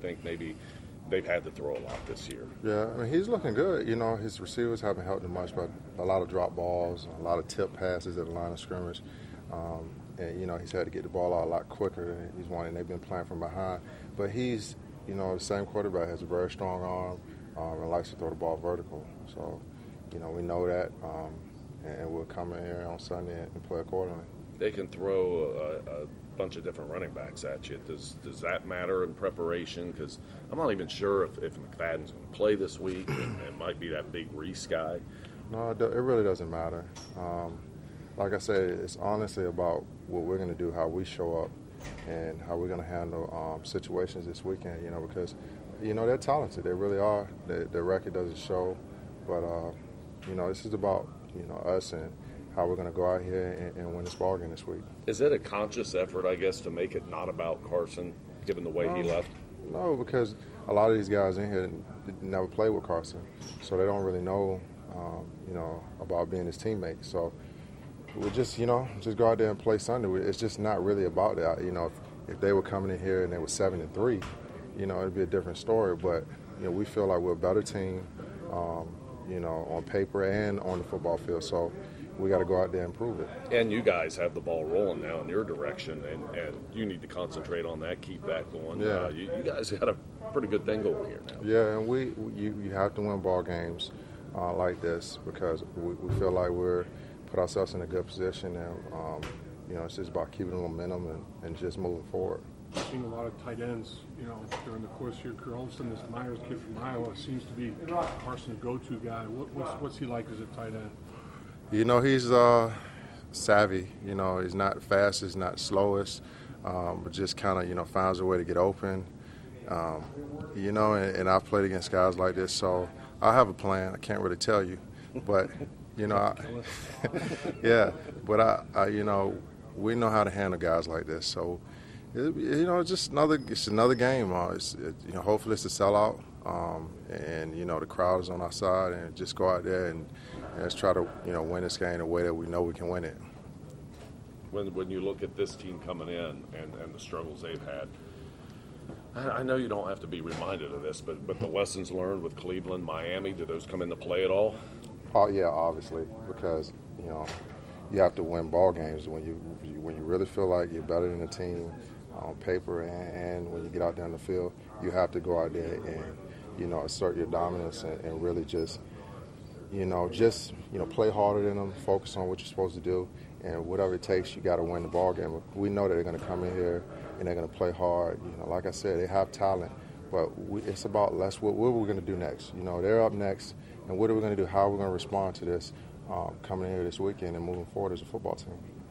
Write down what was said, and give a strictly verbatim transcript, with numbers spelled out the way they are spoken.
think maybe they've had to throw a lot this year. Yeah, I mean, he's looking good. You know, his receivers haven't helped him much, but a lot of drop balls, a lot of tip passes at the line of scrimmage. Um, and, you know, he's had to get the ball out a lot quicker than he's wanted, and they've been playing from behind. But he's, you know, the same quarterback, has a very strong arm um, and likes to throw the ball vertical. So, you know, we know that, um, and we'll come in here on Sunday and play accordingly. They can throw a, a bunch of different running backs at you. Does does that matter in preparation? Because I'm not even sure if, if McFadden's going to play this week. It might be that big Reese guy. No, it really doesn't matter. Um, like I said, it's honestly about what we're going to do, how we show up, and how we're going to handle um, situations this weekend, you know, because, you know, they're talented. They really are. Their, their record doesn't show. But, uh, you know, this is about, you know, us and how we're going to go out here and, and win this ball game this week. Is it a conscious effort, I guess, to make it not about Carson, given the way no, he left? No, because a lot of these guys in here never played with Carson, so they don't really know, um, you know, about being his teammate. So we just, you know, just go out there and play Sunday. It's just not really about that. You know, if, if they were coming in here and they were seven and three, you know, it'd be a different story. But you know, we feel like we're a better team, um, you know, on paper and on the football field. So we got to go out there and prove it. And you guys have the ball rolling now in your direction, and, and you need to concentrate on that, keep that going. Yeah. Uh, you, you guys got a pretty good thing over here now. Yeah, and we, we you, you have to win ball games uh, like this because we, we feel like we're put ourselves in a good position, and um, you know, it's just about keeping the momentum and, and just moving forward. I've seen a lot of tight ends, you know, during the course of your career. All of a sudden, this Myers kid from Iowa seems to be Carson's go-to guy. What, what's, what's he like as a tight end? You know, he's uh, savvy. You know, he's not fastest, not slowest, um, but just kind of, you know, finds a way to get open. Um, you know, and, and I've played against guys like this, so I have a plan. I can't really tell you, but, you know, I, yeah, but, I, I, you know, we know how to handle guys like this. So, it, you know, it's just another, it's another game. Uh, it's, it, you know, hopefully it's a sellout, um, and, you know, the crowd is on our side, and just go out there and, and let's try to, you know, win this game the way that we know we can win it. When when you look at this team coming in and, and the struggles they've had, I, I know you don't have to be reminded of this, but, but the lessons learned with Cleveland, Miami, do those come into play at all? Oh, yeah, obviously, because, you know, you have to win ball games when you when you really feel like you're better than the team on paper, and, and when you get out there on the field, you have to go out there and, you know, assert your dominance and, and really just, you know, just, you know, play harder than them, focus on what you're supposed to do, and whatever it takes, you got to win the ball game. We know that they're going to come in here and they're going to play hard. You know, like I said, they have talent, but we, it's about less what, what we're going to do next. You know, they're up next, and what are we going to do? How are we going to respond to this um, coming in here this weekend and moving forward as a football team?